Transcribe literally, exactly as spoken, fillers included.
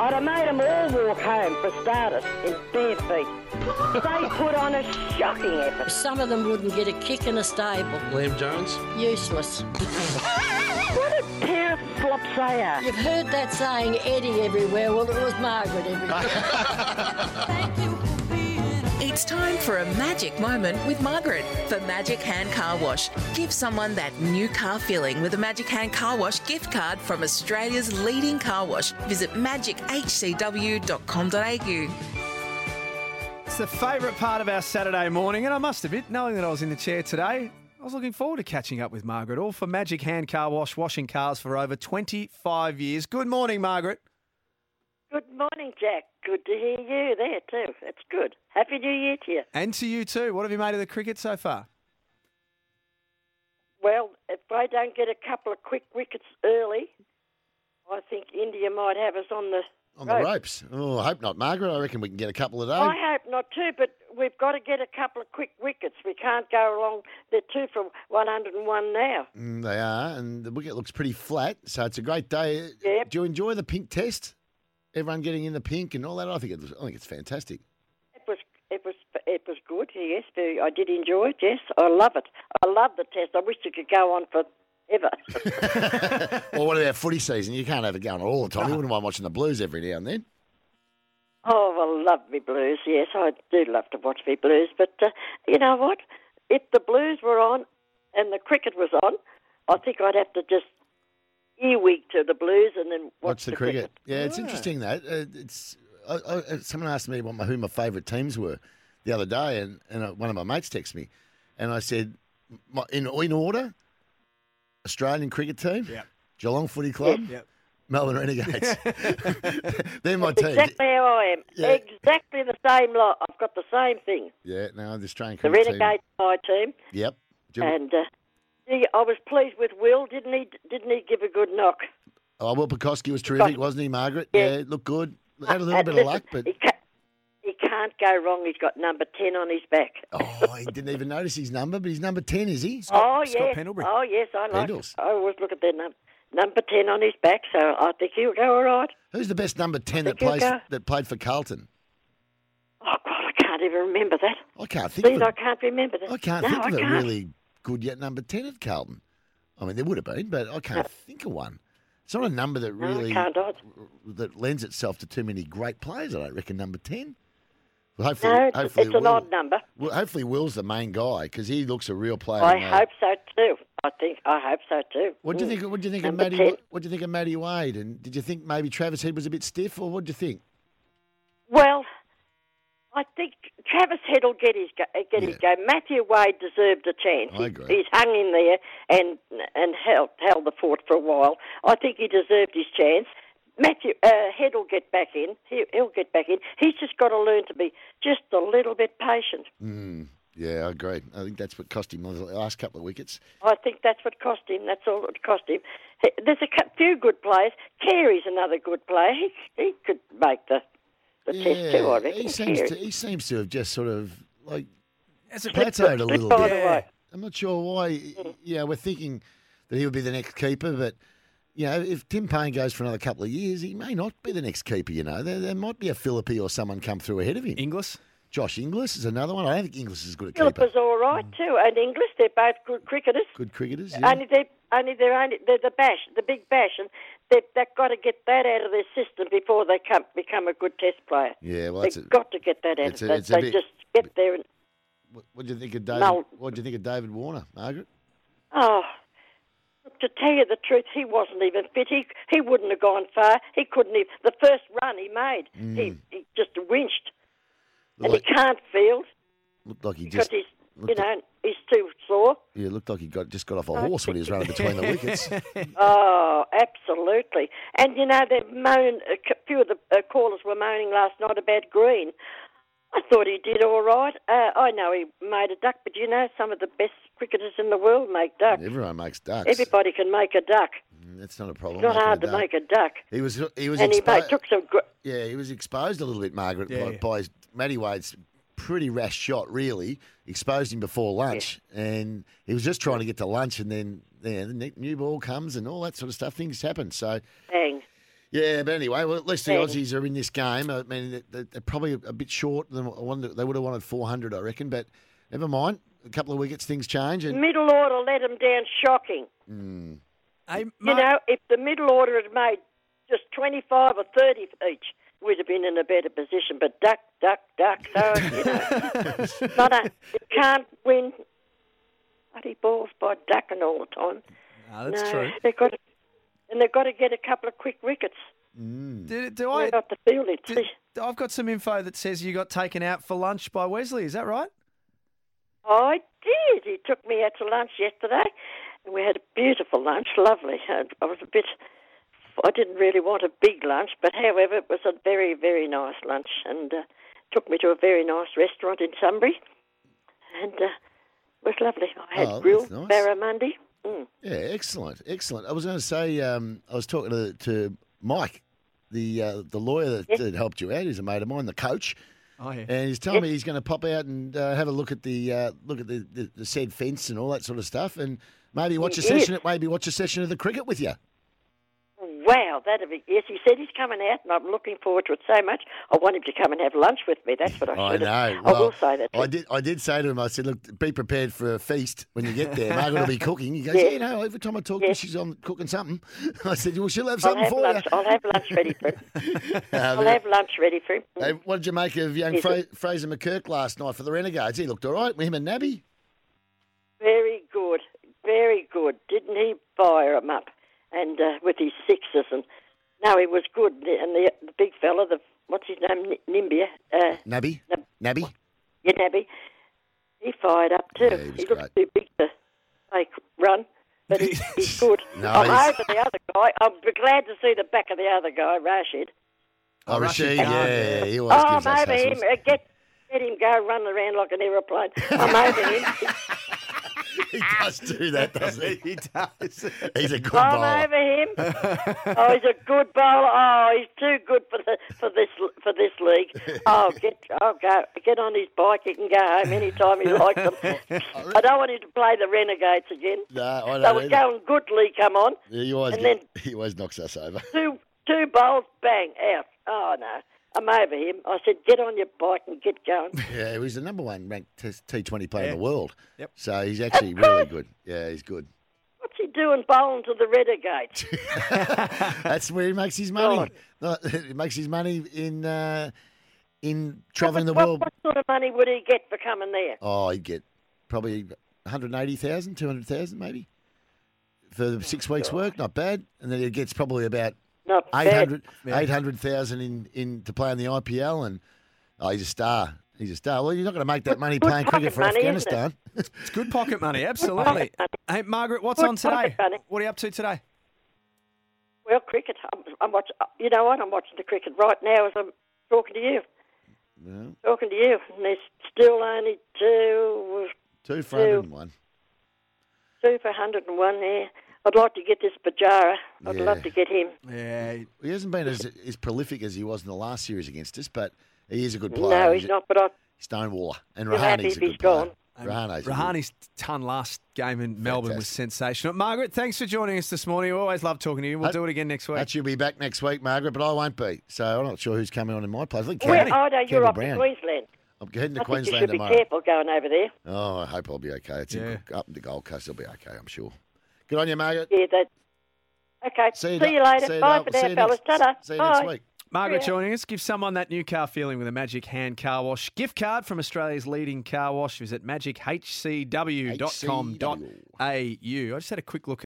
I'd have made them all walk home for starters in bare feet. They put on a shocking effort. Some of them wouldn't get a kick in a stable. Liam Jones? Useless. What a pair of flops they are. You've heard that saying, Eddie everywhere. Well, it was Margaret everywhere. It's time for a magic moment with Margaret for Magic Hand Car Wash. Give someone that new car feeling with a Magic Hand Car Wash gift card from Australia's leading car wash. Visit magic h c w dot com dot a u. It's the favourite part of our Saturday morning, and I must admit, knowing that I was in the chair today, I was looking forward to catching up with Margaret, all for Magic Hand Car Wash, washing cars for over twenty-five years. Good morning, Margaret. Good morning, Jack. Good to hear you there too. It's good. Happy New Year to you. And to you too. What have you made of the cricket so far? Well, if I don't get a couple of quick wickets early, I think India might have us on the On the ropes. Oh, I hope not, Margaret. I reckon we can get a couple a day. I hope not too, but we've got to get a couple of quick wickets. We can't go along. They're two for one hundred and one now. Mm, they are, and the wicket looks pretty flat, so it's a great day. Yep. Do you enjoy the pink test? Everyone getting in the pink and all that. I think it, I think it's fantastic. It was, it was, it was good. Yes, very, I did enjoy it. Yes, I love it. I love the test. I wish it could go on forever. Well, what about footy season? You can't have it going on all the time. You wouldn't mind watching the Blues every now and then. Oh, well, love me Blues. Yes, I do love to watch me Blues. But uh, you know what? If the Blues were on and the cricket was on, I think I'd have to just earwig to the Blues and then watch, Watch the, the cricket. cricket. Yeah, it's interesting that uh, it's. I, I, someone asked me what my, who my favourite teams were the other day, and, and uh, one of my mates texted me, and I said, my, in in order, Australian cricket team, Yep. Geelong Footy Club, Yep. Melbourne Renegades. They're my teams. Exactly how I am. Yeah. Exactly the same lot. I've got the same thing. Yeah, no, the Australian The cricket Renegades are my team. team. Yep. Do you- And uh, yeah, I was pleased with Will. Didn't he? Didn't he give a good knock? Oh, Will Pekoski was terrific, wasn't he, Margaret? Yeah. Yeah, looked good. Had a little And bit listen, of luck, but he can't, he can't go wrong. He's got number ten on his back. oh, he didn't even notice his number. But he's number ten, is he? oh Scott yeah. Pendlebury. Oh yes, I like. Pendles. I always look at their num- number ten on his back, so I think he'll go all right. Who's the best number ten that think he'll plays go. that played for Carlton? Oh God, I can't even remember that. I can't think Steve, of I it. can't remember that. I can't no, think I of a can't. really good yet number ten at Carlton. I mean, there would have been, but I can't think of one. It's not a number that No, I really can't either. that lends itself to too many great players. I don't reckon number ten. Well, hopefully, No, it's, hopefully it's an Will, odd number. Well, hopefully Will's the main guy because he looks a real player. I mate. hope so too. I think I hope so too. What do you Mm. think? What do you think Number of Matty? ten. What do you think of Matty Wade? And did you think maybe Travis Head was a bit stiff, or what do you think? Well, I think Travis Head will get his go, get his go. Matthew Wade deserved a chance. I He- agree. He's hung in there and and held held the fort for a while. I think he deserved his chance. Matthew uh, Head will get back in. He, he'll get back in. He's just got to learn to be just a little bit patient. Mm, yeah, I agree. I think that's what cost him the last couple of wickets. I think that's what cost him. That's all it cost him. He- There's a cou- few good players. Carey's another good player. He, he could make the, the test too, I reckon. he seems Carey. to. He seems to have just sort of like As it plateaued a little by bit. the way. I'm not sure why. Yeah, we're thinking that he would be the next keeper, but you know, if Tim Payne goes for another couple of years, he may not be the next keeper. You know, there, there might be a Philippi or someone come through ahead of him. Inglis? Josh Inglis is another one. I don't think Inglis is good at Philip keeper. is all right too, and English. They're both good cricketers. Good cricketers. Yeah. Only they, only they're only they're the bash, the big bash, and they've, they've got to get that out of their system before they come become a good Test player. Yeah, well, that's they've a, got to get that out. it's of a- them. it's a They bit- just get there and What, what do you think of David? No. What do you think of David Warner, Margaret? oh. To tell you the truth, he wasn't even fit. He he wouldn't have gone far. He couldn't even. The first run he made, he, he just winched, and Like- he can't field Looked like he because just. he's you looked know he's too sore. Yeah, looked like he got just got off a horse when he was running between the wickets. Oh, absolutely. And, you know, they moan, a c- few of the uh, callers were moaning last night about Green. I thought he did all right. Uh, I know he made a duck, but, you know, some of the best cricketers in the world make ducks. Everyone makes ducks. Everybody can make a duck. Mm, That's not a problem. It's not making hard a to duck. make a duck. He was he was And he expo- made, took some... Gr- yeah, he was exposed a little bit, Margaret, Yeah, by, yeah. by his, Matty Wade's pretty rash shot. Really exposed him before lunch, and he was just trying to get to lunch, and then yeah, the ne- new ball comes and all that sort of stuff. Things happen. So bang. Yeah, but anyway, well, at least the Yeah. Aussies are in this game. I mean, they- they're probably a bit short than I wanted. They would have wanted four hundred, I reckon, but never mind. A couple of wickets, things change. And Middle order let them down shocking. mm, Hey, You Mar- know, if the middle order had made just twenty-five or thirty each, we'd have been in a better position. But duck, duck, duck. So, you know, not a, you can't win bloody balls by ducking all the time. no, that's no, true. They've got to, and they've got to get a couple of quick wickets. Do, do They're I? not the fielding. do- I've got some info that says you got taken out for lunch by Wesley. Is that right? I did. He took me out to lunch yesterday, and we had a beautiful lunch, lovely. I I was a bit, I didn't really want a big lunch, but however, it was a very, very nice lunch, and uh, took me to a very nice restaurant in Sunbury, and uh, it was lovely. I had Oh, that's grilled nice. barramundi. Mm. yeah, excellent, excellent. I was going to say, um, I was talking to, to Mike, the uh, the lawyer that, Yes. that helped you out. He's a mate of mine, the coach. Oh yeah. And he's telling me he's going to pop out and uh, have a look at the uh, look at the, the, the said fence and all that sort of stuff, and maybe watch a He session. is. Maybe watch a session of the cricket with you. Wow, that'd be, yes, he said he's coming out, and I'm looking forward to it so much. I want him to come and have lunch with me. That's what I I should know. have. I Well, will say that. to I him. did. I did say to him. I said, "Look, be prepared for a feast when you get there. Margaret will be cooking." He goes, Yeah. "Yeah, no. Every time I talk to her, Yeah. she's on cooking something." I said, "Well, she'll have I'll something have for lunch. you." I'll have lunch ready for him. Uh, I'll have lunch ready for him. Hey, what did you make of young Is Fra- it- Fraser McKirk last night for the Renegades? He looked all right with him and Nabby. Very good, very good. Didn't he fire him up and uh, with his sixes? And no, he was good. And the, the big fella, the what's his name, N- Nimbia, uh, Nabby, Nab- Nabby. yeah, Nabby, he fired up too. Yeah, he was he looks great. too big to make run, but he's, he's good. No, I'm he's- over the other guy. I'm glad to see the back of the other guy, Rashid. Oh, Oh, Rashid, Rashid yeah, Khan, yeah, yeah. he always Oh, gives I'm us over him. hassles. Uh, Get, get him go run around like an aeroplane. I'm over him. He does do that, doesn't he? He does. He's a good I'm bowler. over him. Oh, he's a good bowler. Oh, he's too good for the for this for this league. Oh, get oh go get on his bike. He can go home anytime he likes them. I don't want him to play the Renegades again. No, I So don't we're either. going Goodley. Come on, Yeah, he always and get, then- he always knocks us over. two two bowls, bang out. Oh no, I'm over him. I said, get on your bike and get going. Yeah, he's the number one ranked T Twenty player in Yeah. the world. Yep. So he's actually really good. Yeah, he's good. What's he doing bowling to the Renegades? That's where he makes his money. No, he makes his money in uh, in travelling the what, world. What sort of money would he get for coming there? Oh, he'd get probably one hundred eighty thousand, two hundred thousand maybe for the six weeks' work. Not bad. And then he gets probably about Not eight bad. hundred Yeah. eight hundred thousand in, in to play in the I P L. And oh, he's a star. He's a star. Well, you're not going to make that money Good playing cricket pocket for money, isn't it? Afghanistan. It's good pocket money, absolutely. Hey, Margaret, what's Good on today? pocket money. What are you up to today? Well, cricket. I'm, I'm watching. You know what? I'm watching the cricket right now as I'm talking to you. Yeah. Talking to you, and there's still only two, Two for one hundred and one. two for one hundred and one there. I'd like to get this Bajara. I'd Yeah. love to get him. Yeah, He hasn't been as, as prolific as he was in the last series against us, but he is a good player. No, he's not. But I, Stonewaller. And I'm happy Rahani's if a he's good player. gone. Rahane's a good- Rahani's ton last game in Melbourne was Fantastic. sensational. Margaret, thanks for joining us this morning. We always love talking to you. We'll That- do it again next week. That she'll be back next week, Margaret, but I won't be. So I'm not sure who's coming on in my place. I think Where, Campbell, oh no, you're Campbell off Brown. to Queensland. I'm heading to I think you Queensland should be tomorrow. careful going over there. Oh, I hope I'll be okay. It's in, Yeah. up in the Gold Coast. I'll be okay, I'm sure. Good on you, Margaret. Yeah, that. Okay. See you, See you later. see you Bye now- for see now, you fellas. next- Ta-da. See you Bye. next week. Margaret Yeah. joining us. Give someone that new car feeling with a Magic Hand Car Wash gift card from Australia's leading car wash. Visit magic h c w dot com dot a u. I just had a quick look